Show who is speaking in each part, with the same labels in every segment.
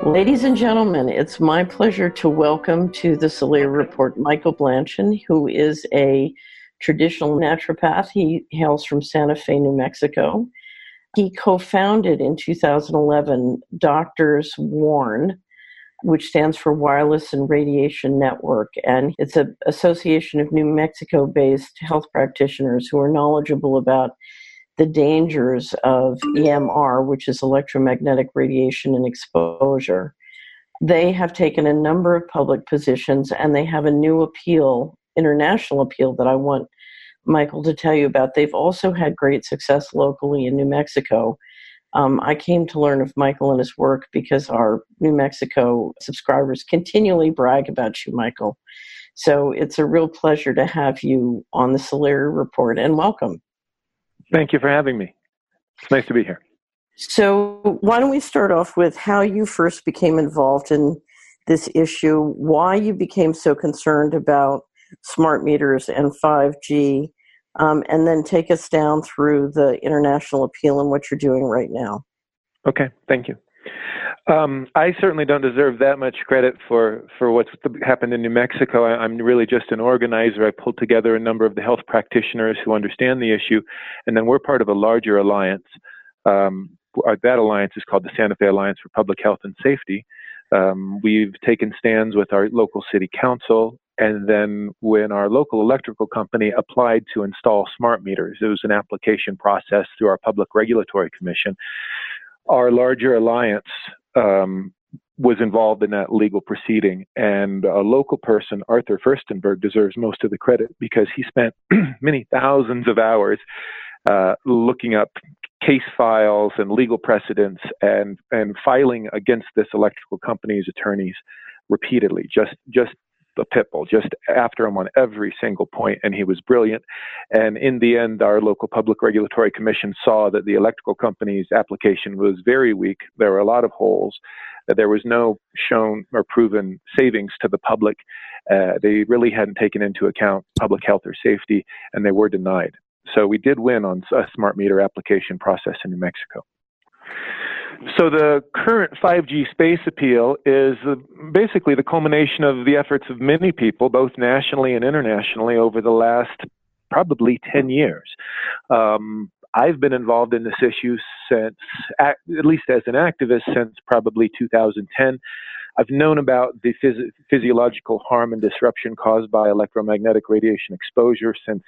Speaker 1: Ladies and gentlemen, it's my pleasure to welcome to the Solera Report Michael Blanchin, who is a traditional naturopath. He hails from Santa Fe, New Mexico. He co-founded in 2011 Doctors Warn, which stands for Wireless and Radiation Network, and it's an association of New Mexico-based health practitioners who are knowledgeable about the dangers of EMR, which is electromagnetic radiation and exposure. They have taken a number of public positions, and they have a new appeal, international appeal, that I want Michael to tell you about. They've also had great success locally in New Mexico. I came to learn of Michael and his work because our New Mexico subscribers continually brag about you, Michael. So it's a real pleasure to have you on the Solera Report, and welcome.
Speaker 2: Thank you for having me. It's nice to be here.
Speaker 1: So why don't we start off with how you first became involved in this issue, why you became so concerned about smart meters and 5G, and then take us down through the international appeal and what you're doing right now.
Speaker 2: Okay, thank you. I certainly don't deserve that much credit for what's happened in New Mexico. I'm really just an organizer. I pulled together a number of the health practitioners who understand the issue, and then we're part of a larger alliance. That alliance is called the Santa Fe Alliance for Public Health and Safety. We've taken stands with our local city council, and then when our local electrical company applied to install smart meters, it was an application process through our Public Regulatory Commission. Our larger alliance was involved in that legal proceeding, and a local person, Arthur Furstenberg, deserves most of the credit because he spent many thousands of hours looking up case files and legal precedents and filing against this electrical company's attorneys repeatedly, just a pitbull, just after him on every single point, and he was brilliant. And in the end, our local Public Regulatory Commission saw that the electrical company's application was very weak. There were a lot of holes. There was no shown or proven savings to the public. They really hadn't taken into account public health or safety, and they were denied. So we did win on a smart meter application process in New Mexico. So the current 5G space appeal is basically the culmination of the efforts of many people, both nationally and internationally, over the last probably 10 years. I've been involved in this issue since, at least as an activist, since probably 2010. I've known about the physiological harm and disruption caused by electromagnetic radiation exposure since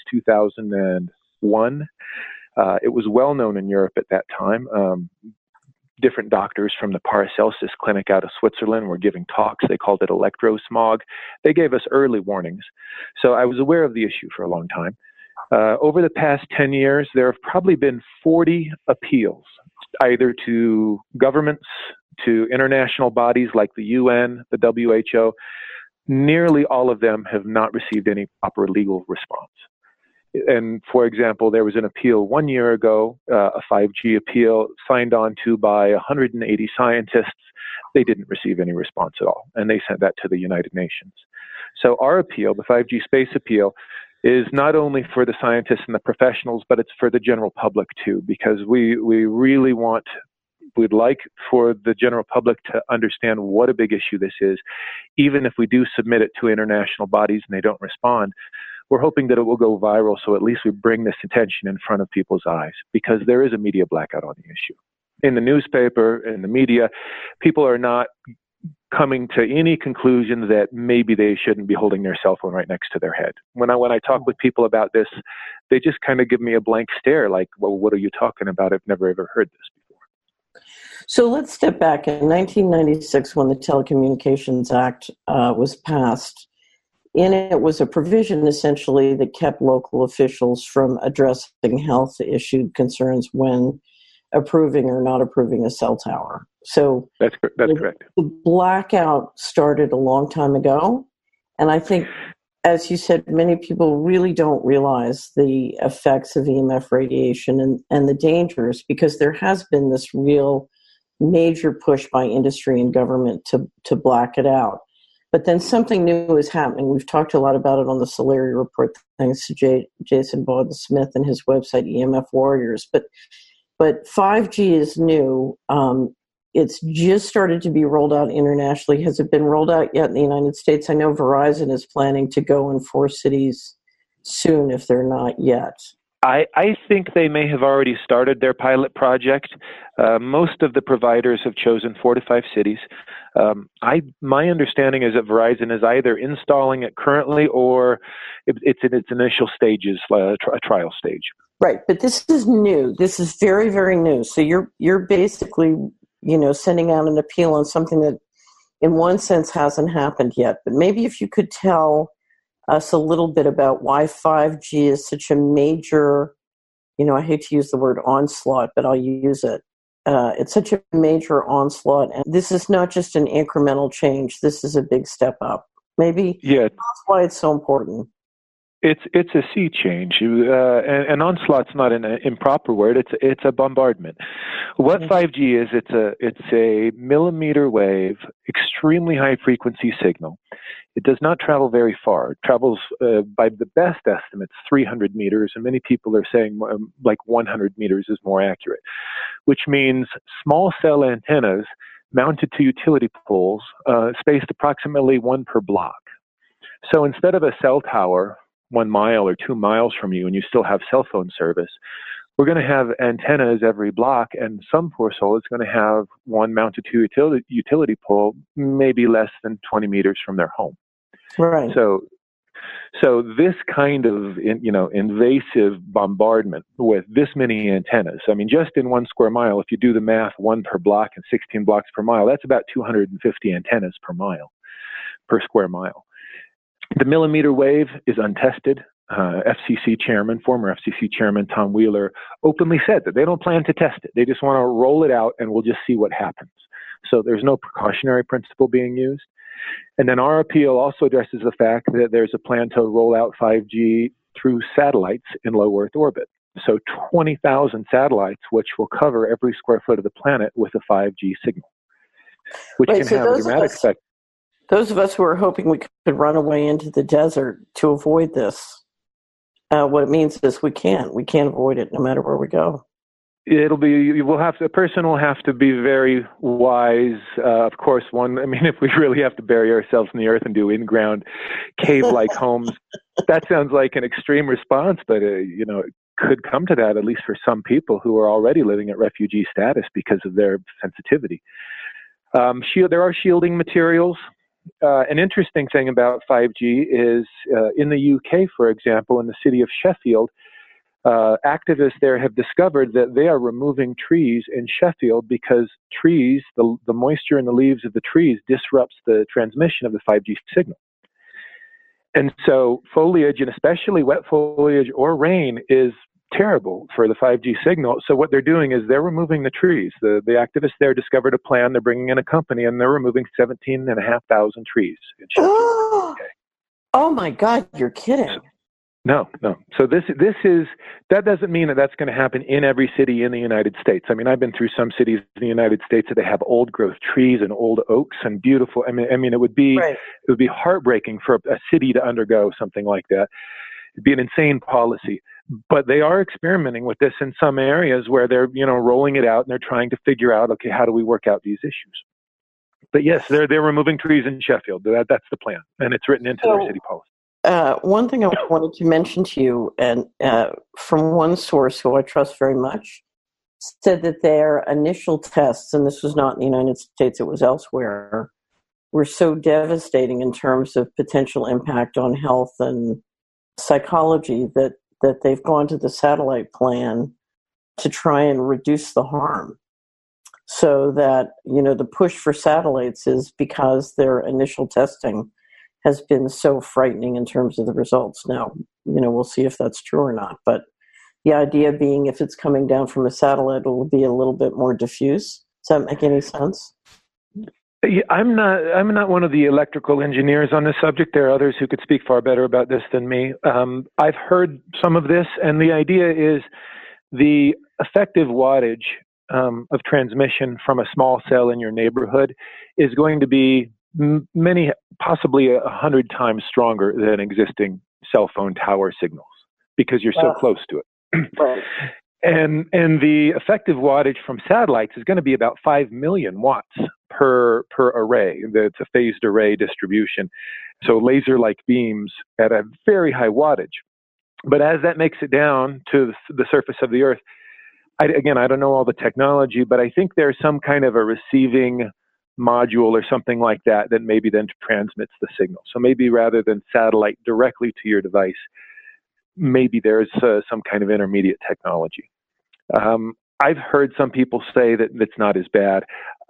Speaker 2: 2001. It was well known in Europe at that time. Different doctors from the Paracelsus Clinic out of Switzerland were giving talks. They called it electrosmog. They gave us early warnings. So I was aware of the issue for a long time. Over the past 10 years, there have probably been 40 appeals, either to governments, to international bodies like the UN, the WHO. Nearly all of them have not received any proper legal response. And for example, there was an appeal 1 year ago, a 5G appeal signed on to by 180 scientists. They didn't receive any response at all, and they sent that to the United Nations. So our appeal, the 5G space appeal, is not only for the scientists and the professionals, but it's for the general public too, because we really we'd like for the general public to understand what a big issue this is. Even if we do submit it to international bodies and they don't respond, we're hoping that it will go viral, so at least we bring this attention in front of people's eyes, because there is a media blackout on the issue. In the newspaper, in the media, people are not coming to any conclusion that maybe they shouldn't be holding their cell phone right next to their head. When I talk with people about this, they just kind of give me a blank stare, like, well, what are you talking about? I've never ever heard this before.
Speaker 1: So let's step back. In 1996, when the Telecommunications Act was passed, in it was a provision essentially that kept local officials from addressing health issue concerns when approving or not approving a cell tower. So
Speaker 2: that's correct.
Speaker 1: The blackout started a long time ago, and I think, as you said, many people really don't realize the effects of EMF radiation and the dangers, because there has been this real major push by industry and government to black it out. But then something new is happening. We've talked a lot about it on the Solera Report, thanks to Jason Bowden-Smith and his website, EMF Warriors. But 5G is new. It's just started to be rolled out internationally. Has it been rolled out yet in the United States? I know Verizon is planning to go in 4 cities soon if they're not yet.
Speaker 2: I think they may have already started their pilot project. Most of the providers have chosen 4 to 5 cities. My understanding is that Verizon is either installing it currently or it's in its initial stages, a trial stage.
Speaker 1: Right, but this is new. This is very, very new. So you're basically, sending out an appeal on something that, in one sense, hasn't happened yet. But maybe if you could tell us a little bit about why 5G is such a major, I hate to use the word onslaught, but I'll use it. It's such a major onslaught, and this is not just an incremental change. This is a big step up. Maybe that's why it's so important.
Speaker 2: It's a sea change, and onslaught's not an improper word. It's a bombardment. What 5G is? It's a millimeter wave, extremely high frequency signal. It does not travel very far. It travels, by the best estimates, 300 meters, and many people are saying like 100 meters is more accurate, which means small cell antennas mounted to utility poles, spaced approximately 1 per block. So instead of a cell tower 1 mile or 2 miles from you and you still have cell phone service, we're going to have antennas every block, and some poor soul is going to have one mounted to utility pole maybe less than 20 meters from their home.
Speaker 1: Right.
Speaker 2: So this kind of invasive bombardment with this many antennas, I mean, just in 1 square mile, if you do the math, 1 per block and 16 blocks per mile, that's about 250 antennas per square mile. The millimeter wave is untested. Former FCC chairman Tom Wheeler openly said that they don't plan to test it. They just want to roll it out and we'll just see what happens. So there's no precautionary principle being used. And then our appeal also addresses the fact that there's a plan to roll out 5G through satellites in low Earth orbit. So 20,000 satellites, which will cover every square foot of the planet with a 5G signal, which can have a dramatic effect.
Speaker 1: Those of us who are hoping we could run away into the desert to avoid this, what it means is we can't avoid it no matter where we go.
Speaker 2: A person will have to be very wise. Of course, if we really have to bury ourselves in the earth and do in-ground cave-like homes, that sounds like an extreme response, but it could come to that, at least for some people who are already living at refugee status because of their sensitivity. There are shielding materials. An interesting thing about 5G is in the UK, for example, in the city of Sheffield, activists there have discovered that they are removing trees in Sheffield because trees, the moisture in the leaves of the trees disrupts the transmission of the 5G signal. And so foliage, and especially wet foliage or rain, is terrible for the 5G signal. So what they're doing is they're removing the trees. The activists there discovered a plan. They're bringing in a company, and they're removing 17,500 trees in Sheffield.
Speaker 1: Oh my God, you're kidding.
Speaker 2: No. So that doesn't mean that that's going to happen in every city in the United States. I mean, I've been through some cities in the United States that they have old growth trees and old oaks and beautiful. I mean, it would be heartbreaking for a city to undergo something like that. It'd be an insane policy. But they are experimenting with this in some areas where they're, rolling it out and they're trying to figure out, okay, how do we work out these issues? But yes, they're removing trees in Sheffield. That's the plan, and it's written into their city policy.
Speaker 1: One thing I wanted to mention to you, and from one source who I trust very much, said that their initial tests, and this was not in the United States, it was elsewhere, were so devastating in terms of potential impact on health and psychology that they've gone to the satellite plan to try and reduce the harm. So that, the push for satellites is because their initial testing has been so frightening in terms of the results. Now, we'll see if that's true or not. But the idea being if it's coming down from a satellite, it will be a little bit more diffuse. Does that make any sense?
Speaker 2: Yeah, I'm not one of the electrical engineers on this subject. There are others who could speak far better about this than me. I've heard some of this, and the idea is the effective wattage of transmission from a small cell in your neighborhood is going to be possibly 100 times stronger than existing cell phone tower signals because you're so close to it.
Speaker 1: Right.
Speaker 2: And the effective wattage from satellites is going to be about 5 million watts per array. It's a phased array distribution. So laser-like beams at a very high wattage. But as that makes it down to the surface of the Earth, I don't know all the technology, but I think there's some kind of a receiving module or something like that maybe then transmits the signal. So maybe rather than satellite directly to your device, maybe there's some kind of intermediate technology. I've heard some people say that it's not as bad.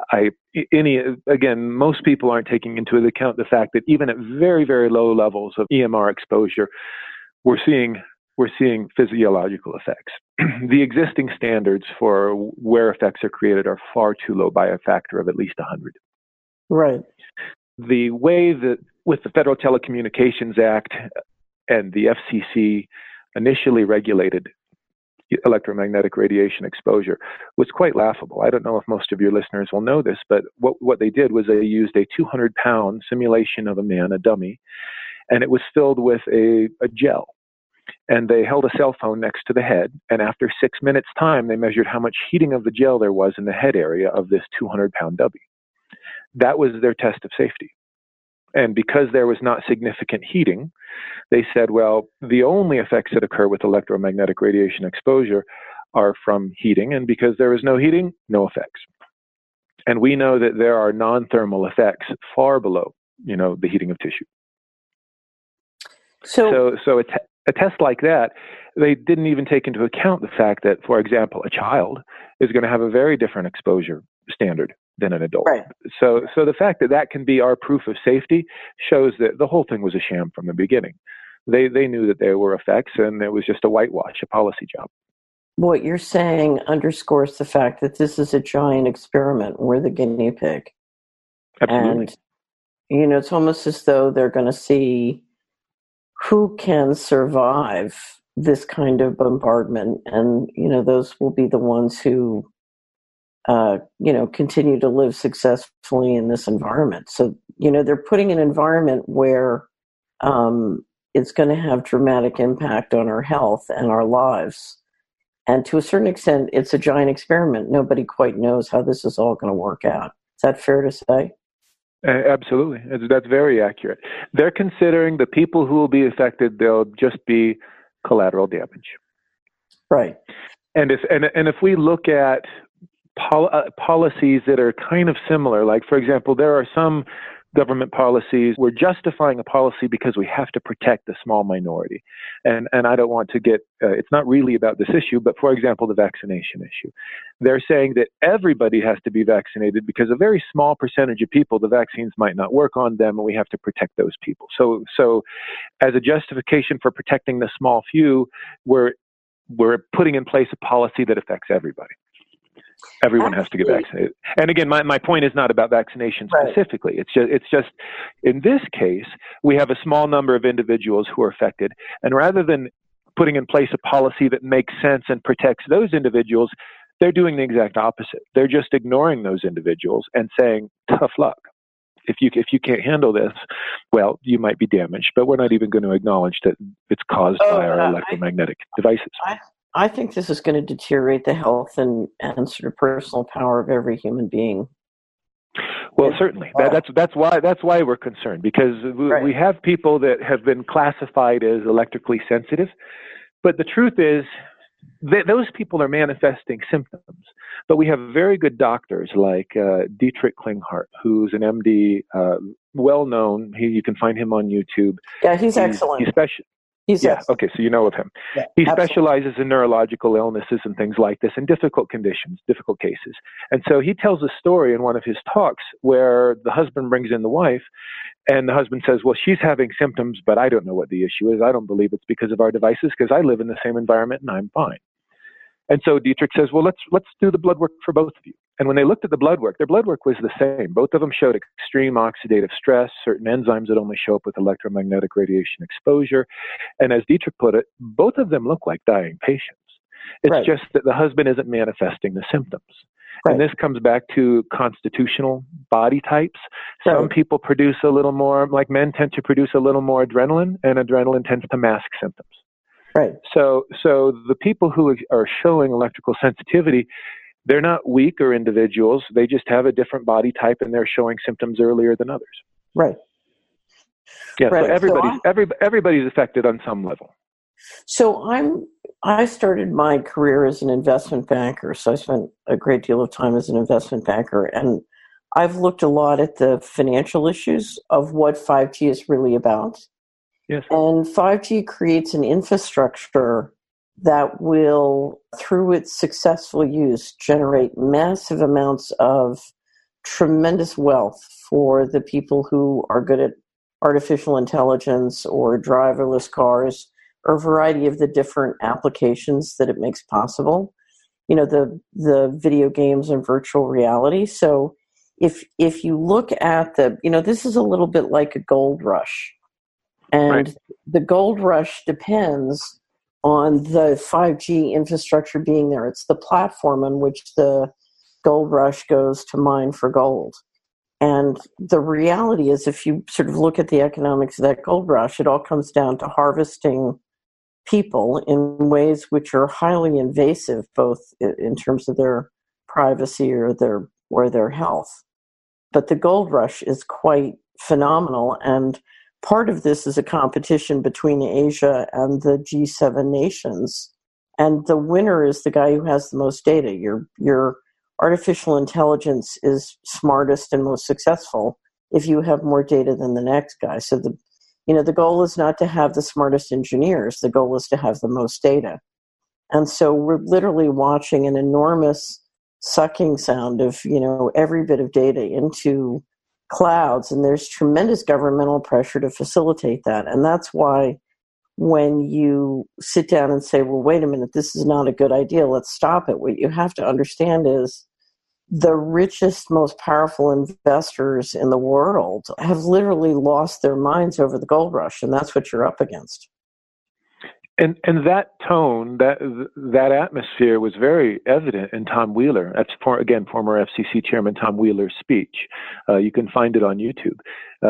Speaker 2: Most people aren't taking into account the fact that even at very, very low levels of EMR exposure, we're seeing physiological effects. The existing standards for where effects are created are far too low by a factor of at least 100.
Speaker 1: Right.
Speaker 2: The way that with the Federal Telecommunications Act and the FCC initially regulated electromagnetic radiation exposure was quite laughable. I don't know if most of your listeners will know this, but what they did was they used a 200-pound simulation of a man, a dummy, and it was filled with a gel. And they held a cell phone next to the head, and after 6 minutes' time, they measured how much heating of the gel there was in the head area of this 200-pound dummy. That was their test of safety. And because there was not significant heating, they said, well, the only effects that occur with electromagnetic radiation exposure are from heating, and because there is no heating, no effects. And we know that there are non-thermal effects far below, the heating of tissue. So a test like that, they didn't even take into account the fact that, for example, a child is going to have a very different exposure standard than an adult.
Speaker 1: Right.
Speaker 2: So the fact that can be our proof of safety shows that the whole thing was a sham from the beginning. They knew that there were effects, and it was just a whitewash, a policy job.
Speaker 1: What you're saying underscores the fact that this is a giant experiment. We're the guinea pig.
Speaker 2: Absolutely.
Speaker 1: And, it's almost as though they're going to see who can survive this kind of bombardment. And, those will be the ones who, continue to live successfully in this environment. So, they're putting an environment where it's going to have dramatic impact on our health and our lives. And to a certain extent, it's a giant experiment. Nobody quite knows how this is all going to work out. Is that fair to say?
Speaker 2: Absolutely. That's very accurate. They're considering the people who will be affected, they'll just be collateral damage.
Speaker 1: Right.
Speaker 2: And if we look at policies that are kind of similar, like, for example, there are some government policies, we're justifying a policy because we have to protect the small minority. And I don't want to get, it's not really about this issue, but for example, the vaccination issue. They're saying that everybody has to be vaccinated because a very small percentage of people, the vaccines might not work on them, and we have to protect those people. So as a justification for protecting the small few, we're putting in place a policy that affects everybody. Everyone has to get vaccinated. And again, my point is not about vaccination specifically. Right. It's just in this case, we have a small number of individuals who are affected. And rather than putting in place a policy that makes sense and protects those individuals, they're doing the exact opposite. They're just ignoring those individuals and saying, tough luck. If you can't handle this, well, you might be damaged. But we're not even going to acknowledge that it's caused by our electromagnetic devices.
Speaker 1: I think this is going to deteriorate the health and sort of personal power of every human being.
Speaker 2: Well, certainly. That's why we're concerned, because we have people that have been classified as electrically sensitive, but the truth is those people are manifesting symptoms. But we have very good doctors like Dietrich Klinghardt, who's an MD, well known. You can find him on YouTube.
Speaker 1: Yeah, he's excellent.
Speaker 2: Okay, so you know of him.
Speaker 1: Yeah,
Speaker 2: he
Speaker 1: absolutely.
Speaker 2: Specializes in neurological illnesses and things like this, in difficult conditions, difficult cases. And so he tells a story in one of his talks where the husband brings in the wife, and the husband says, well, she's having symptoms, but I don't know what the issue is. I don't believe it's because of our devices, because I live in the same environment and I'm fine. And so Dietrich says, well, let's do the blood work for both of you. And when they looked at the blood work, their blood work was the same. Both of them showed extreme oxidative stress, certain enzymes that only show up with electromagnetic radiation exposure. And as Dietrich put it, both of them look like dying patients. It's just that the husband isn't manifesting the symptoms. Right. And this comes back to constitutional body types. Some people produce a little more, like men tend to produce a little more adrenaline, and adrenaline tends to mask symptoms.
Speaker 1: Right.
Speaker 2: So the people who are showing electrical sensitivity, they're not weaker individuals. They just have a different body type, and they're showing symptoms earlier than others.
Speaker 1: Right.
Speaker 2: Yeah.
Speaker 1: Right.
Speaker 2: So everybody's affected on some level.
Speaker 1: So I started my career as an investment banker. So I spent a great deal of time as an investment banker, and I've looked a lot at the financial issues of what 5G is really about.
Speaker 2: Yes.
Speaker 1: And 5G creates an infrastructure that will, through its successful use, generate massive amounts of tremendous wealth for the people who are good at artificial intelligence or driverless cars or a variety of the different applications that it makes possible. You know, the video games and virtual reality. So if you look at this is a little bit like a gold rush. And
Speaker 2: right.
Speaker 1: The gold rush depends on the 5G infrastructure being there. It's the platform on which the gold rush goes to mine for gold. And the reality is, if you sort of look at the economics of that gold rush, it all comes down to harvesting people in ways which are highly invasive, both in terms of their privacy or their health. But the gold rush is quite phenomenal, and part of this is a competition between Asia and the G7 nations, and the winner is the guy who has the most data. Your artificial intelligence is smartest and most successful if you have more data than the next guy. So the goal is not to have the smartest engineers. The goal is to have the most data. And so we're literally watching an enormous sucking sound of, every bit of data into clouds. And there's tremendous governmental pressure to facilitate that. And that's why when you sit down and say, well, wait a minute, this is not a good idea, let's stop it, what you have to understand is the richest, most powerful investors in the world have literally lost their minds over the gold rush, and that's what you're up against.
Speaker 2: And that tone, that atmosphere was very evident in Tom Wheeler. That's former FCC Chairman Tom Wheeler's speech. You can find it on YouTube.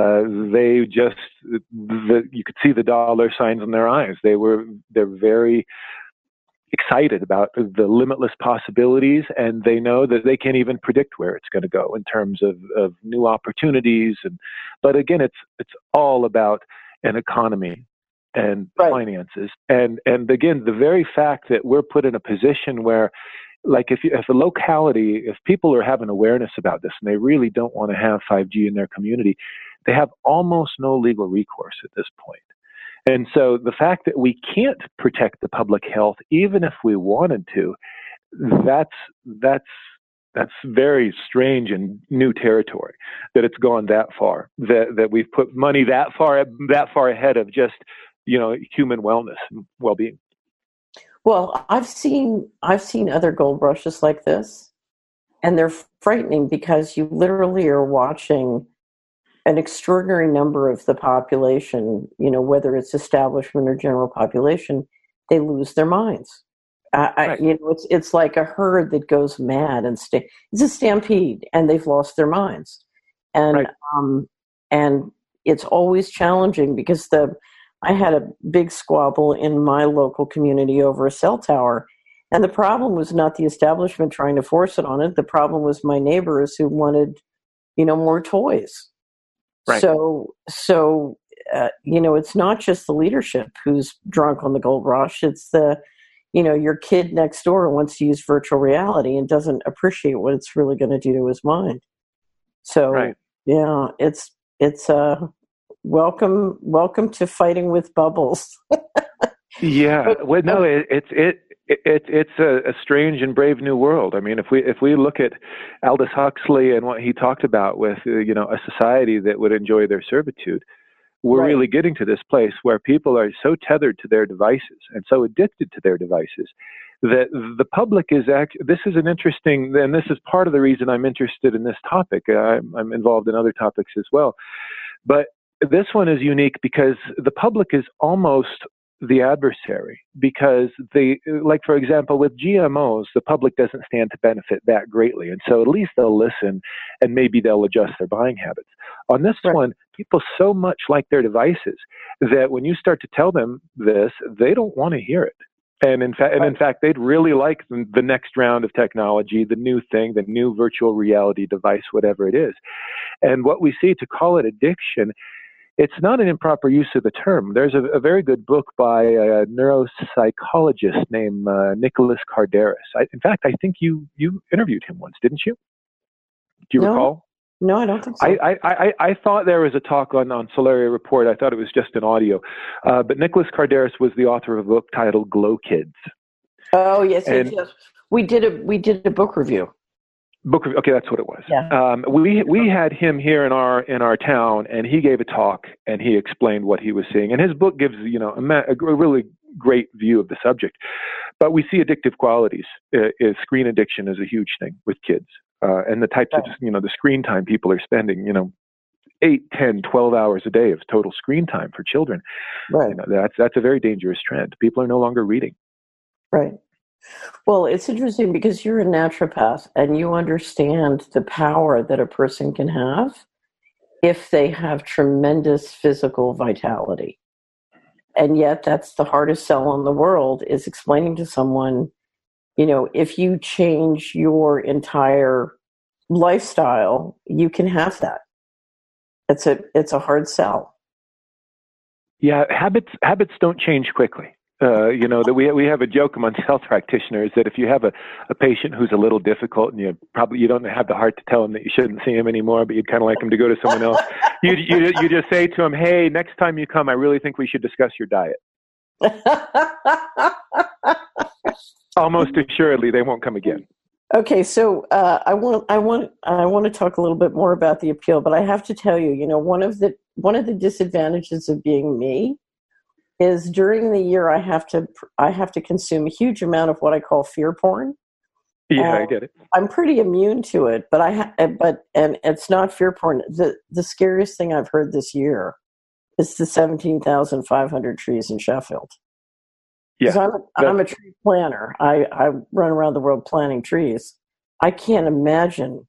Speaker 2: You could see the dollar signs in their eyes. They're very excited about the limitless possibilities, and they know that they can't even predict where it's going to go in terms of new opportunities. But again, it's all about an economy and
Speaker 1: right.
Speaker 2: finances. And again, the very fact that we're put in a position where, like, if a locality, if people are having awareness about this and they really don't want to have 5G in their community, they have almost no legal recourse at this point. And so the fact that we can't protect the public health, even if we wanted to, that's very strange and new territory, that it's gone that far, that we've put money that far ahead of just, human wellness and well-being.
Speaker 1: Well, I've seen other gold rushes like this, and they're frightening because you literally are watching an extraordinary number of the population, whether it's establishment or general population, they lose their minds.
Speaker 2: Right.
Speaker 1: It's like a herd that goes mad and it's a stampede, and they've lost their minds. And
Speaker 2: right.
Speaker 1: And it's always challenging because I had a big squabble in my local community over a cell tower, and the problem was not the establishment trying to force it on it. The problem was my neighbors who wanted, more toys.
Speaker 2: Right.
Speaker 1: So it's not just the leadership who's drunk on the gold rush. It's your kid next door wants to use virtual reality and doesn't appreciate what it's really going to do to his mind. So,
Speaker 2: right.
Speaker 1: Yeah, it's welcome to fighting with bubbles.
Speaker 2: Yeah. Well, no, it's a strange and brave new world. I mean, if we look at Aldous Huxley and what he talked about with a society that would enjoy their servitude, we're really getting to this place where people are so tethered to their devices and so addicted to their devices that the public is this is an interesting, and this is part of the reason I'm interested in this topic. I'm involved in other topics as well, but this one is unique because the public is almost the adversary, because for example, with GMOs, the public doesn't stand to benefit that greatly. And so at least they'll listen and maybe they'll adjust their buying habits. On this one, people so much like their devices that when you start to tell them this, they don't want to hear it. And in fact, they'd really like the next round of technology, the new thing, the new virtual reality device, whatever it is. And what we see, to call it addiction, it's not an improper use of the term. There's a very good book by a neuropsychologist named Nicholas Kardaras. In fact, I think you interviewed him once, didn't you? Do you recall?
Speaker 1: No, I don't think so.
Speaker 2: I thought there was a talk on Solaria Report. I thought it was just an audio. But Nicholas Kardaras was the author of a book titled Glow Kids.
Speaker 1: Oh, yes. We did a book review.
Speaker 2: Okay, that's what it was.
Speaker 1: Yeah.
Speaker 2: We had him here in our town, and he gave a talk, and he explained what he was seeing. And his book gives a really great view of the subject. But we see addictive qualities. Screen addiction is a huge thing with kids, and the types of the screen time people are spending. 8, 10, 12 hours a day of total screen time for children.
Speaker 1: Right.
Speaker 2: That's a very dangerous trend. People are no longer reading.
Speaker 1: Right. Well, it's interesting because you're a naturopath and you understand the power that a person can have if they have tremendous physical vitality. And yet that's the hardest sell in the world, is explaining to someone, if you change your entire lifestyle, you can have that. It's a hard sell.
Speaker 2: Yeah, habits don't change quickly. That we have a joke amongst health practitioners that if you have a patient who's a little difficult and you don't have the heart to tell him that you shouldn't see him anymore, but you'd kind of like him to go to someone else, you just say to him, "Hey, next time you come, I really think we should discuss your diet." Almost assuredly, they won't come again.
Speaker 1: Okay, so I want to talk a little bit more about the appeal, but I have to tell you, one of the disadvantages of being me is during the year I have to consume a huge amount of what I call fear porn.
Speaker 2: Yeah, I get it.
Speaker 1: I'm pretty immune to it, but and it's not fear porn. The scariest thing I've heard this year is the 17,500 trees in Sheffield.
Speaker 2: Yeah,
Speaker 1: I'm a tree planter. I run around the world planting trees. I can't imagine.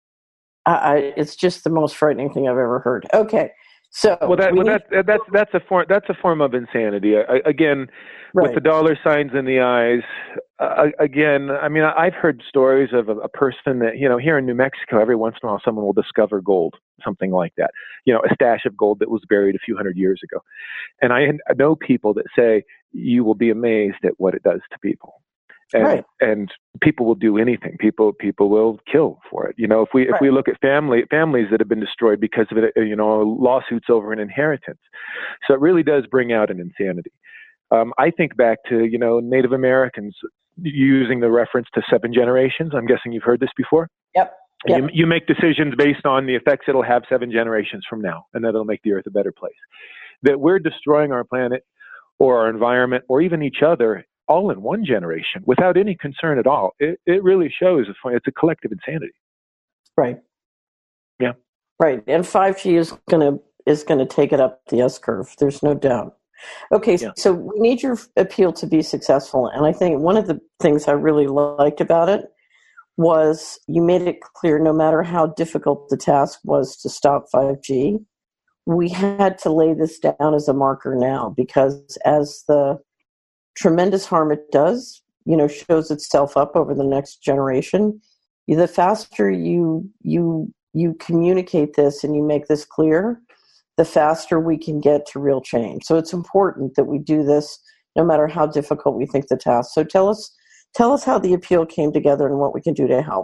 Speaker 1: It's just the most frightening thing I've ever heard. Okay. So that's a form of insanity. Again, with the dollar signs in the eyes. Again, I mean, I've heard stories of a person that here in New Mexico, every once in a while, someone will discover gold, something like that. A stash of gold that was buried a few hundred years ago. And I know people that say you will be amazed at what it does to people. And people will do anything. People will kill for it. If we look at families that have been destroyed because of it, lawsuits over an inheritance. So it really does bring out an insanity. I think back to Native Americans using the reference to 7 generations. I'm guessing you've heard this before. Yep.
Speaker 2: You make decisions based on the effects it'll have 7 generations from now, and that'll make the earth a better place. That we're destroying our planet or our environment or even each other all in 1 generation without any concern at all. It really shows it's a collective insanity.
Speaker 1: Right.
Speaker 2: Yeah.
Speaker 1: Right. And 5G is gonna take it up the S curve. There's no doubt. Okay, So we need your appeal to be successful. And I think one of the things I really liked about it was you made it clear no matter how difficult the task was to stop 5G, we had to lay this down as a marker now, because as the tremendous harm it does, shows itself up over the next generation, the faster you communicate this and you make this clear, the faster we can get to real change. So it's important that we do this no matter how difficult we think the task. So tell us how the appeal came together and what we can do to help.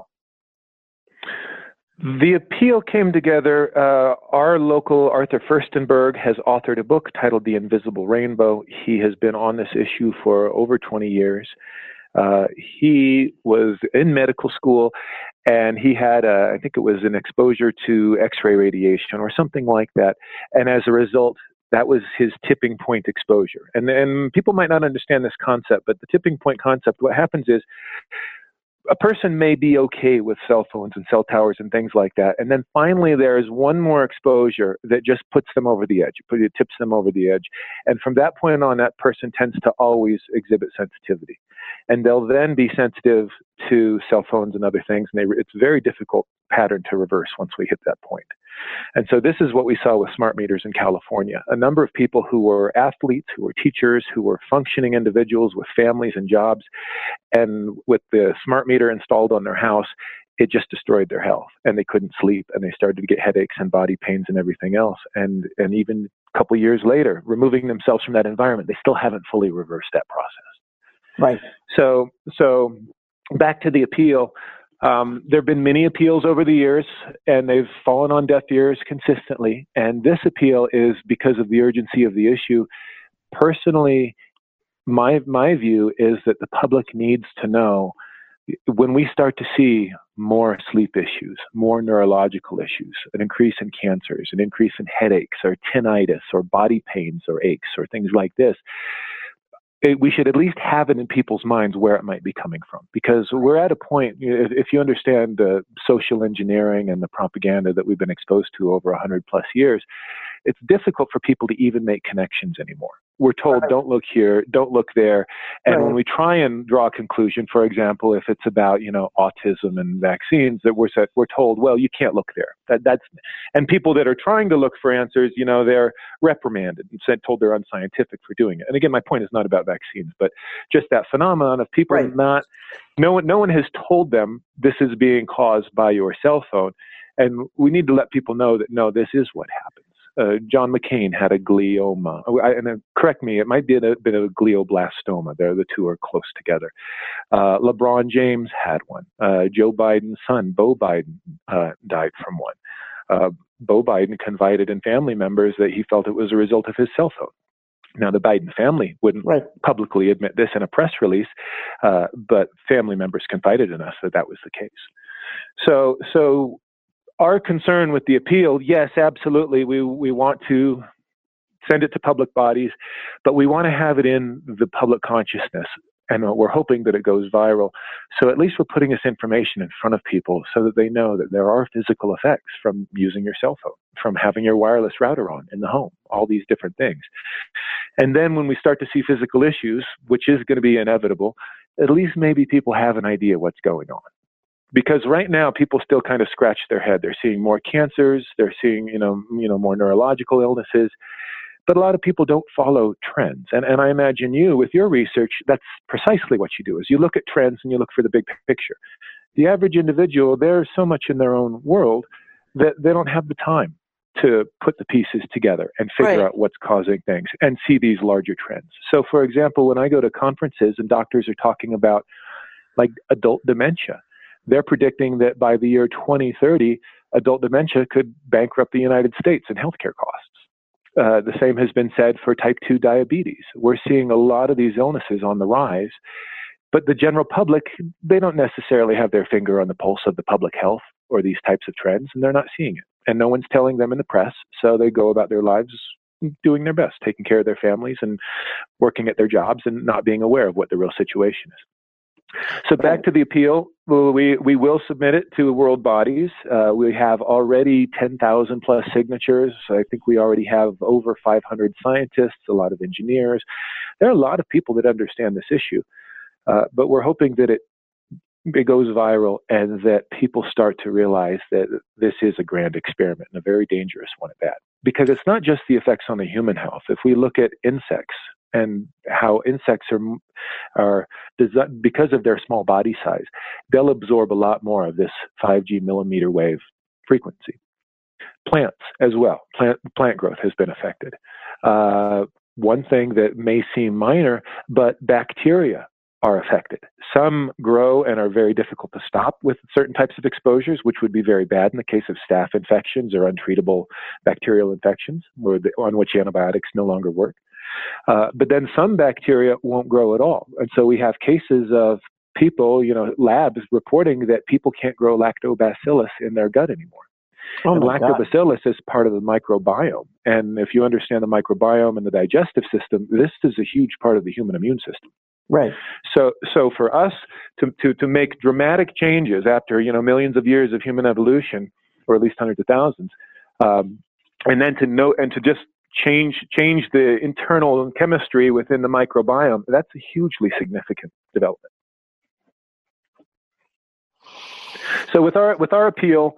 Speaker 2: The appeal came together. Our local Arthur Furstenberg has authored a book titled The Invisible Rainbow. He has been on this issue for over 20 years. He was in medical school, and he had, I think it was an exposure to X-ray radiation or something like that. And as a result, that was his tipping point exposure. And people might not understand this concept, but the tipping point concept, what happens is, a person may be okay with cell phones and cell towers and things like that. And then finally there is one more exposure that just puts them over the edge. It tips them over the edge. And from that point on, that person tends to always exhibit sensitivity. And they'll then be sensitive to cell phones and other things. And it's very difficult pattern to reverse once we hit that point. And so this is what we saw with smart meters in California. A number of people who were athletes, who were teachers, who were functioning individuals with families and jobs, and with the smart meter installed on their house, it just destroyed their health, and they couldn't sleep, and they started to get headaches and body pains and everything else. And even a couple of years later, removing themselves from that environment, they still haven't fully reversed that process.
Speaker 1: Right.
Speaker 2: So back to the appeal. There have been many appeals over the years, and they've fallen on deaf ears consistently. And this appeal is because of the urgency of the issue. Personally, my view is that the public needs to know, when we start to see more sleep issues, more neurological issues, an increase in cancers, an increase in headaches or tinnitus or body pains or aches or things like this, we should at least have it in people's minds where it might be coming from. Because we're at a point, if you understand the social engineering and the propaganda that we've been exposed to over 100 plus years, it's difficult for people to even make connections anymore. We're told, don't look here, don't look there. And when we try and draw a conclusion, for example, if it's about, autism and vaccines, that we're told, well, you can't look there. And people that are trying to look for answers, they're reprimanded and told they're unscientific for doing it. And again, my point is not about vaccines, but just that phenomenon of people no one has told them this is being caused by your cell phone. And we need to let people know that, no, this is what happens. John McCain had a glioma. Correct me, it might be a bit of a glioblastoma. The two are close together. LeBron James had one. Joe Biden's son, Beau Biden, died from one. Beau Biden confided in family members that he felt it was a result of his cell phone. Now, the Biden family wouldn't publicly admit this in a press release, but family members confided in us that was the case. So our concern with the appeal, yes, absolutely, we want to send it to public bodies, but we want to have it in the public consciousness, and we're hoping that it goes viral. So at least we're putting this information in front of people so that they know that there are physical effects from using your cell phone, from having your wireless router on in the home, all these different things. And then when we start to see physical issues, which is going to be inevitable, at least maybe people have an idea what's going on. Because right now, people still kind of scratch their head. They're seeing more cancers. They're seeing, more neurological illnesses. But a lot of people don't follow trends. And I imagine you, with your research, that's precisely what you do, is you look at trends and you look for the big picture. The average individual, they're so much in their own world that they don't have the time to put the pieces together and figure out what's causing things and see these larger trends. So, for example, when I go to conferences and doctors are talking about, like, adult dementia, they're predicting that by the year 2030, adult dementia could bankrupt the United States in healthcare costs. The same has been said for type 2 diabetes. We're seeing a lot of these illnesses on the rise, but the general public, they don't necessarily have their finger on the pulse of the public health or these types of trends, and they're not seeing it. And no one's telling them in the press, so they go about their lives doing their best, taking care of their families and working at their jobs and not being aware of what the real situation is. So back to the appeal, we will submit it to world bodies. We have already 10,000 plus signatures. I think we already have over 500 scientists, a lot of engineers. There are a lot of people that understand this issue, but we're hoping that it goes viral and that people start to realize that this is a grand experiment and a very dangerous one at that. Because it's not just the effects on the human health. If we look at insects, and how insects are designed, because of their small body size, they'll absorb a lot more of this 5G millimeter wave frequency. Plants as well. Plant growth has been affected. One thing that may seem minor, but bacteria are affected. Some grow and are very difficult to stop with certain types of exposures, which would be very bad in the case of staph infections or untreatable bacterial infections, on which antibiotics no longer work. But then some bacteria won't grow at all. And so we have cases of people, labs reporting that people can't grow lactobacillus in their gut anymore. And lactobacillus is part of the microbiome. And if you understand the microbiome and the digestive system, this is a huge part of the human immune system.
Speaker 1: Right.
Speaker 2: So for us to make dramatic changes after, millions of years of human evolution, or at least hundreds of thousands, and then to just change the internal chemistry within the microbiome, that's a hugely significant development. So with our appeal,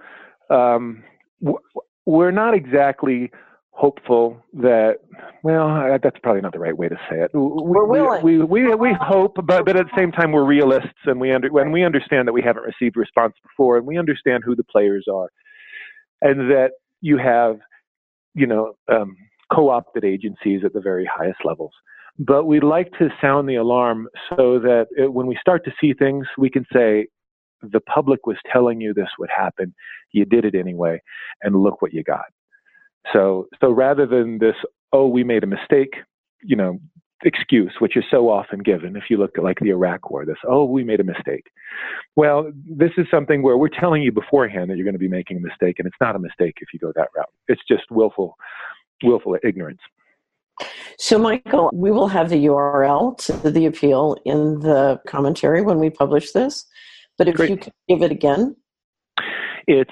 Speaker 2: we're not exactly hopeful that, well, that's probably not the right way to say it. We hope, but at the same time, we're realists, and we understand that we haven't received response before, and we understand who the players are, and that you have, co-opted agencies at the very highest levels. But we'd like to sound the alarm so that when we start to see things, we can say, the public was telling you this would happen. You did it anyway, and look what you got. So rather than this, we made a mistake, excuse, which is so often given. If you look at like the Iraq War, we made a mistake. Well, this is something where we're telling you beforehand that you're going to be making a mistake, and it's not a mistake if you go that route. It's just willful ignorance.
Speaker 1: So, Michael, we will have the URL to the appeal in the commentary when we publish this. But if you could give it again.
Speaker 2: It's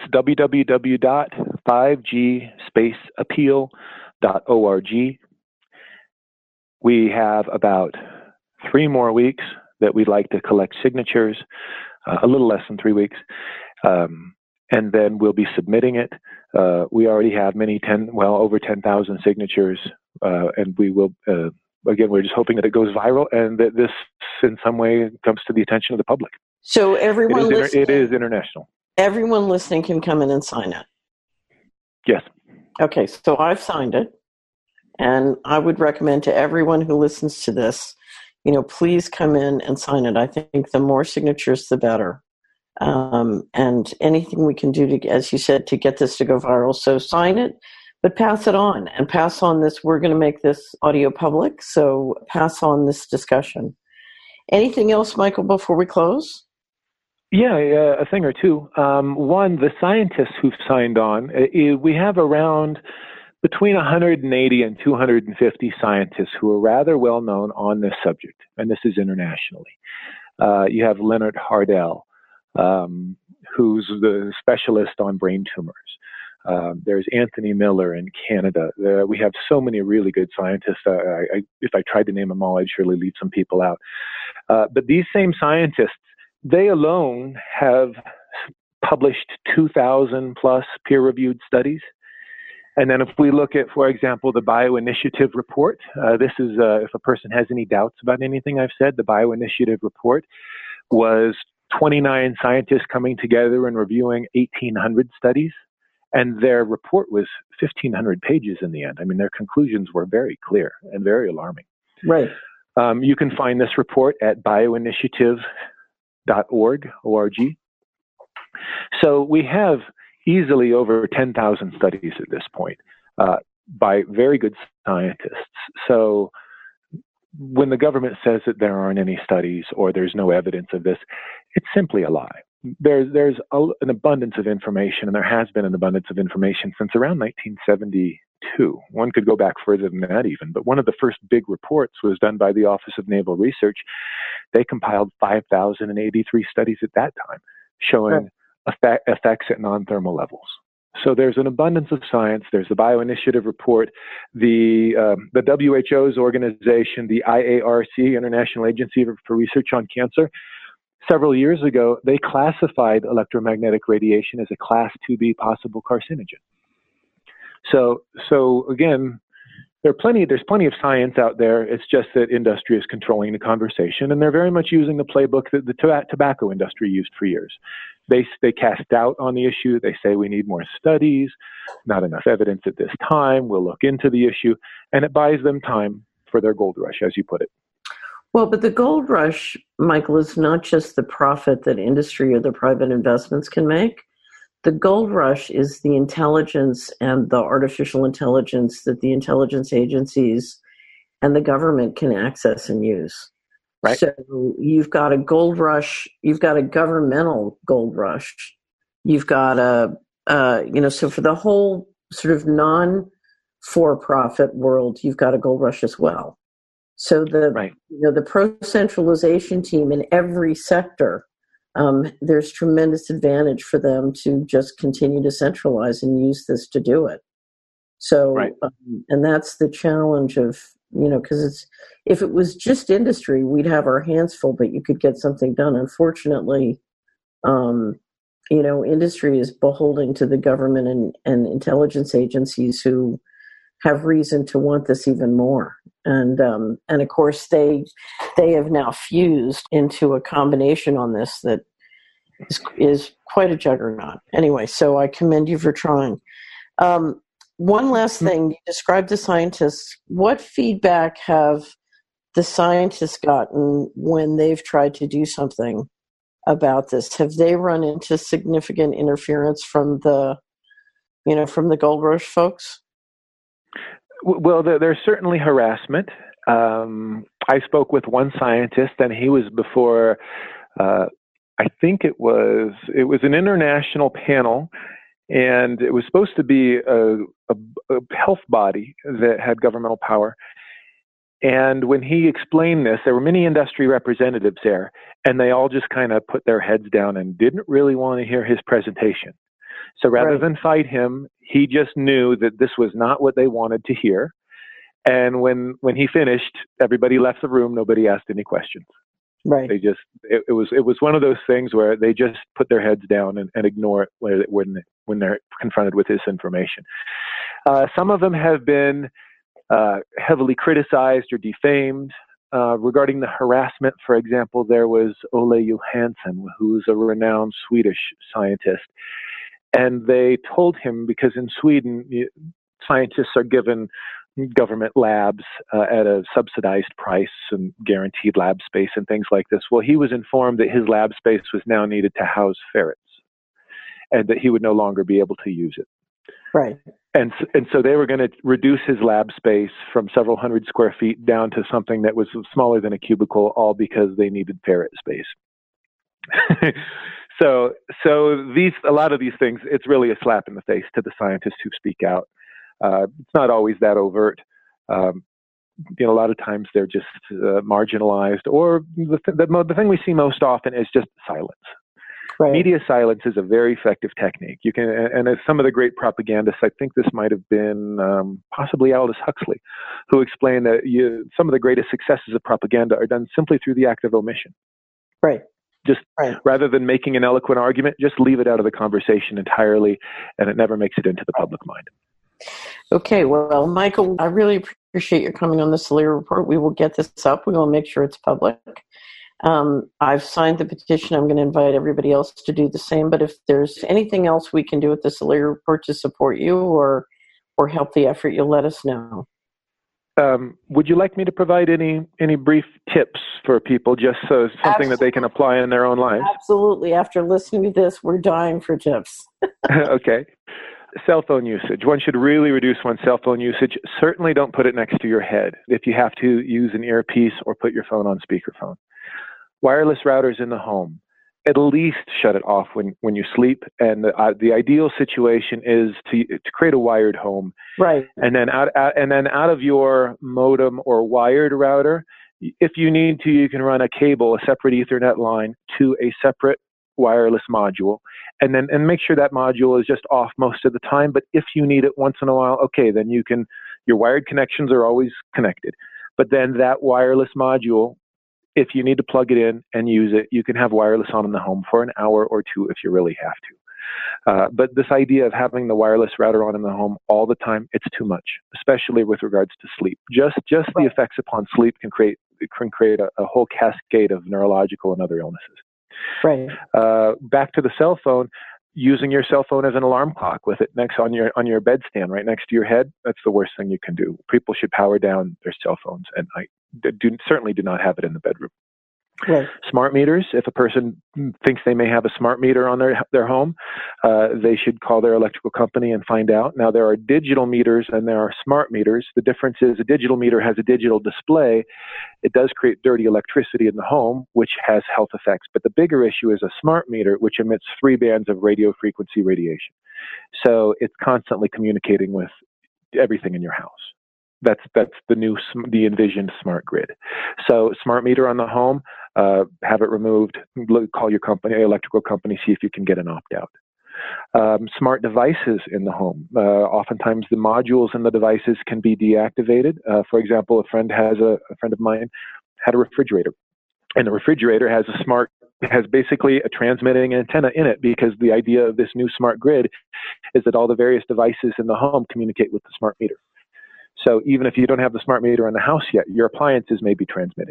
Speaker 2: www.5gspaceappeal.org. We have about 3 more weeks that we'd like to collect signatures, a little less than 3 weeks, and then we'll be submitting it. We already have over 10,000 signatures, and we will, again, we're just hoping that it goes viral and that this in some way comes to the attention of the public.
Speaker 1: So everyone listening,
Speaker 2: it is international.
Speaker 1: Everyone listening can come in and sign it.
Speaker 2: Yes.
Speaker 1: Okay, so I've signed it, and I would recommend to everyone who listens to this, please come in and sign it. I think the more signatures, the better. And anything we can do to, as you said, to get this to go viral. So sign it, but pass it on and pass on this. We're going to make this audio public, so pass on this discussion. Anything else, Michael, before we close?
Speaker 2: Yeah, a thing or two. One, the scientists who've signed on, we have around between 180 and 250 scientists who are rather well known on this subject, and this is internationally. You have Leonard Hardell, who's the specialist on brain tumors. There's Anthony Miller in Canada. We have so many really good scientists. If I tried to name them all, I'd surely leave some people out. But these same scientists, they alone have published 2,000 plus peer-reviewed studies. And then if we look at, for example, the Bioinitiative report, this is, if a person has any doubts about anything I've said, the Bioinitiative report was 29 scientists coming together and reviewing 1,800 studies. And their report was 1,500 pages in the end. I mean, their conclusions were very clear and very alarming.
Speaker 1: Right.
Speaker 2: You can find this report at bioinitiative.org. So we have easily over 10,000 studies at this point by very good scientists. So when the government says that there aren't any studies or there's no evidence of this, it's simply a lie. There's an abundance of information, and there has been an abundance of information since around 1972. One could go back further than that even, but one of the first big reports was done by the Office of Naval Research. They compiled 5,083 studies at that time, showing effects at non-thermal levels. So there's an abundance of science. There's the Bioinitiative report, the WHO's organization, the IARC, International Agency for Research on Cancer. Several years ago, they classified electromagnetic radiation as a Class 2B possible carcinogen. So again, there's plenty of science out there. It's just that industry is controlling the conversation, and they're very much using the playbook that the tobacco industry used for years. They cast doubt on the issue. They say we need more studies, not enough evidence at this time. We'll look into the issue, and it buys them time for their gold rush, as you put it.
Speaker 1: Well, but the gold rush, Michael, is not just the profit that industry or the private investments can make. The gold rush is the intelligence and the artificial intelligence that the intelligence agencies and the government can access and use.
Speaker 2: Right.
Speaker 1: So you've got a gold rush, you've got a governmental gold rush, you've got so for the whole sort of non-for-profit world, you've got a gold rush as well. So the pro-centralization team in every sector, there's tremendous advantage for them to just continue to centralize and use this to do it. So, and that's the challenge of, because if it was just industry, we'd have our hands full, but you could get something done. Unfortunately, industry is beholden to the government and intelligence agencies who have reason to want this even more. And of course, they have now fused into a combination on this that is quite a juggernaut. Anyway, so I commend you for trying. One last thing, you described the scientists. What feedback have the scientists gotten when they've tried to do something about this? Have they run into significant interference from the Gold Rush folks?
Speaker 2: Well, there's certainly harassment. I spoke with one scientist, and he was before, I think it was an international panel, and it was supposed to be a health body that had governmental power. And when he explained this, there were many industry representatives there, and they all just kind of put their heads down and didn't really want to hear his presentation. So rather than fight him, he just knew that this was not what they wanted to hear. And when he finished, everybody left the room. Nobody asked any questions.
Speaker 1: Right.
Speaker 2: They just it was one of those things where they just put their heads down and ignore it when they're confronted with this information. Some of them have been heavily criticized or defamed. Regarding the harassment, for example, there was Ole Johansson, who's a renowned Swedish scientist. And they told him, because in Sweden, scientists are given government labs at a subsidized price and guaranteed lab space and things like this. Well, he was informed that his lab space was now needed to house ferrets and that he would no longer be able to use it.
Speaker 1: Right.
Speaker 2: And so they were going to reduce his lab space from several hundred square feet down to something that was smaller than a cubicle, all because they needed ferret space. So a lot of these things, it's really a slap in the face to the scientists who speak out. It's not always that overt. A lot of times they're just marginalized, or the thing we see most often is just silence. Right. Media silence is a very effective technique. You can, and as some of the great propagandists, I think this might have been possibly Aldous Huxley, who explained that some of the greatest successes of propaganda are done simply through the act of omission.
Speaker 1: Right.
Speaker 2: Just rather than making an eloquent argument, just leave it out of the conversation entirely, and it never makes it into the public mind.
Speaker 1: Okay, well, Michael, I really appreciate your coming on the Celere Report. We will get this up. We will make sure it's public. I've signed the petition. I'm going to invite everybody else to do the same. But if there's anything else we can do with the Celere Report to support you or help the effort, you'll let us know.
Speaker 2: Would you like me to provide any brief tips for people, just so something that they can apply in their own lives?
Speaker 1: Absolutely. After listening to this, we're dying for tips.
Speaker 2: Okay. Cell phone usage. One should really reduce one's cell phone usage. Certainly don't put it next to your head. If you have to, use an earpiece or put your phone on speakerphone. Wireless routers in the home. At least shut it off when you sleep. And the ideal situation is to create a wired home. Right. And then out of your modem or wired router, if you need to, you can run a cable, a separate Ethernet line to a separate wireless module, and make sure that module is just off most of the time. But if you need it once in a while, okay, then your wired connections are always connected. But then that wireless module, if you need to plug it in and use it, you can have wireless on in the home for an hour or two if you really have to. But this idea of having the wireless router on in the home all the time, it's too much, especially with regards to sleep. Just the effects upon sleep can create a whole cascade of neurological and other illnesses. Right. Back to the cell phone, using your cell phone as an alarm clock with it next on your bedstand, right next to your head. That's the worst thing you can do. People should power down their cell phones at night. Certainly do not have it in the bedroom. Right. Smart meters. If a person thinks they may have a smart meter on their home, they should call their electrical company and find out. Now, there are digital meters and there are smart meters. The difference is a digital meter has a digital display. It does create dirty electricity in the home, which has health effects. But the bigger issue is a smart meter, which emits 3 bands of radio frequency radiation. So it's constantly communicating with everything in your house. That's the envisioned smart grid. So smart meter on the home, have it removed, call your electrical company, see if you can get an opt-out. Smart devices in the home. Oftentimes the modules in the devices can be deactivated. For example, a friend of mine had a refrigerator, and the refrigerator has a smart has basically a transmitting antenna in it, because the idea of this new smart grid is that all the various devices in the home communicate with the smart meter. So even if you don't have the smart meter in the house yet, your appliances may be transmitting.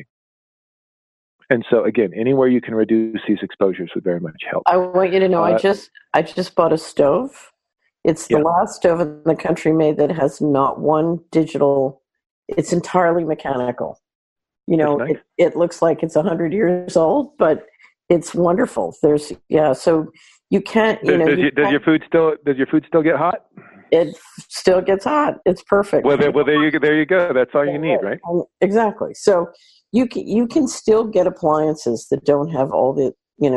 Speaker 2: And so again, anywhere you can reduce these exposures would very much help.
Speaker 1: I want you to know, I just bought a stove. It's the last stove in the country made that has not one digital. It's entirely mechanical. You know, nice. It looks like it's 100 years old, but it's wonderful. So you can't,
Speaker 2: does your food still get hot?
Speaker 1: It still gets hot. It's perfect.
Speaker 2: Well, there you go. That's all you need, right?
Speaker 1: Exactly. So you can still get appliances that don't have all the,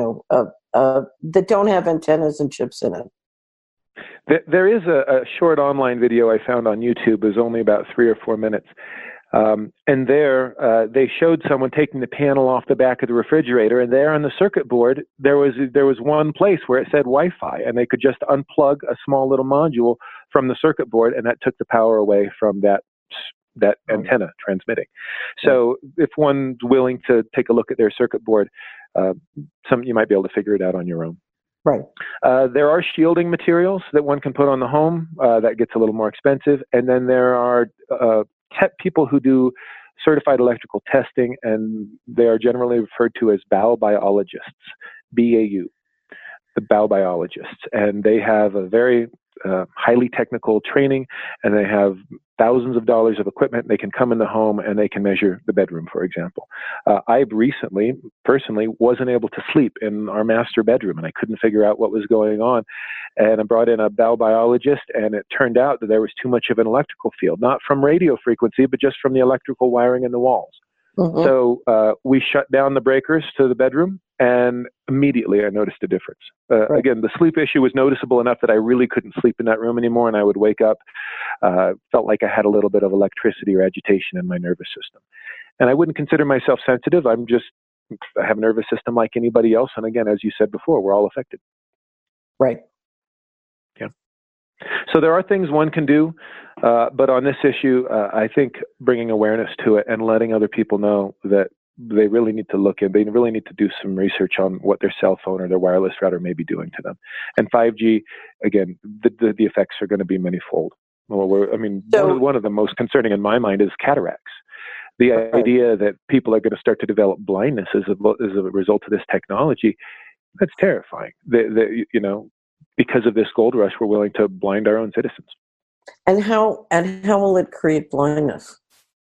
Speaker 1: that don't have antennas and chips in it.
Speaker 2: There is a short online video I found on YouTube. It was only about 3 or 4 minutes. And there, they showed someone taking the panel off the back of the refrigerator, and there on the circuit board, there was one place where it said Wi-Fi, and they could just unplug a small little module from the circuit board, and that took the power away from that antenna transmitting. So if one's willing to take a look at their circuit board, you might be able to figure it out on your own.
Speaker 1: Right.
Speaker 2: There are shielding materials that one can put on the home. That gets a little more expensive. And then there are people who do certified electrical testing, and they are generally referred to as BAU biologists, BAU, the BAU biologists. And they have a very highly technical training, and they have thousands of dollars of equipment. They can come in the home and they can measure the bedroom, for example. I recently, personally, wasn't able to sleep in our master bedroom, and I couldn't figure out what was going on. And I brought in a BAU biologist, and it turned out that there was too much of an electrical field, not from radio frequency, but just from the electrical wiring in the walls. Mm-hmm. So we shut down the breakers to the bedroom, and immediately I noticed a difference. Right. Again, the sleep issue was noticeable enough that I really couldn't sleep in that room anymore, and I would wake up, felt like I had a little bit of electricity or agitation in my nervous system. And I wouldn't consider myself sensitive. I have a nervous system like anybody else. And again, as you said before, we're all affected.
Speaker 1: Right.
Speaker 2: Yeah. So there are things one can do, but on this issue, I think bringing awareness to it and letting other people know that they really need to look in. They really need to do some research on what their cell phone or their wireless router may be doing to them. And 5G, again, the effects are going to be manifold. One of the most concerning in my mind is cataracts. The idea that people are going to start to develop blindness as a result of this technology, that's terrifying. Because of this gold rush, we're willing to blind our own citizens.
Speaker 1: And how will it create blindness?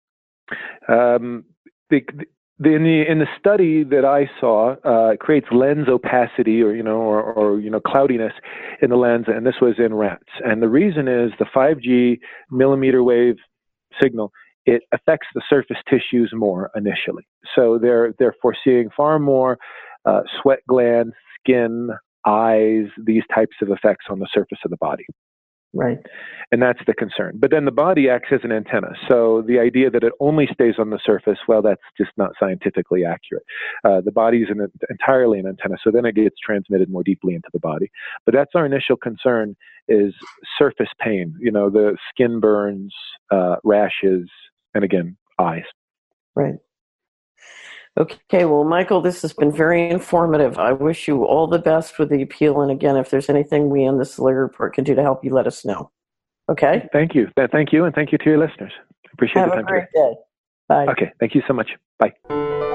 Speaker 2: In the study that I saw, it creates lens opacity or cloudiness in the lens, and this was in rats. And the reason is the 5G millimeter wave signal, it affects the surface tissues more initially. So they're foreseeing far more sweat glands, skin, eyes, these types of effects on the surface of the body.
Speaker 1: Right.
Speaker 2: And that's the concern. But then the body acts as an antenna. So the idea that it only stays on the surface, well, that's just not scientifically accurate. The body is entirely an antenna. So then it gets transmitted more deeply into the body. But that's our initial concern, is surface pain, the skin burns, rashes, and again, eyes.
Speaker 1: Right. Okay, well, Michael, this has been very informative. I wish you all the best with the appeal. And again, if there's anything we in the Celera Report can do to help you, let us know. Okay?
Speaker 2: Thank you. Thank you, and thank you to your listeners. Appreciate the time today.
Speaker 1: Have a great day. Bye.
Speaker 2: Okay, thank you so much. Bye.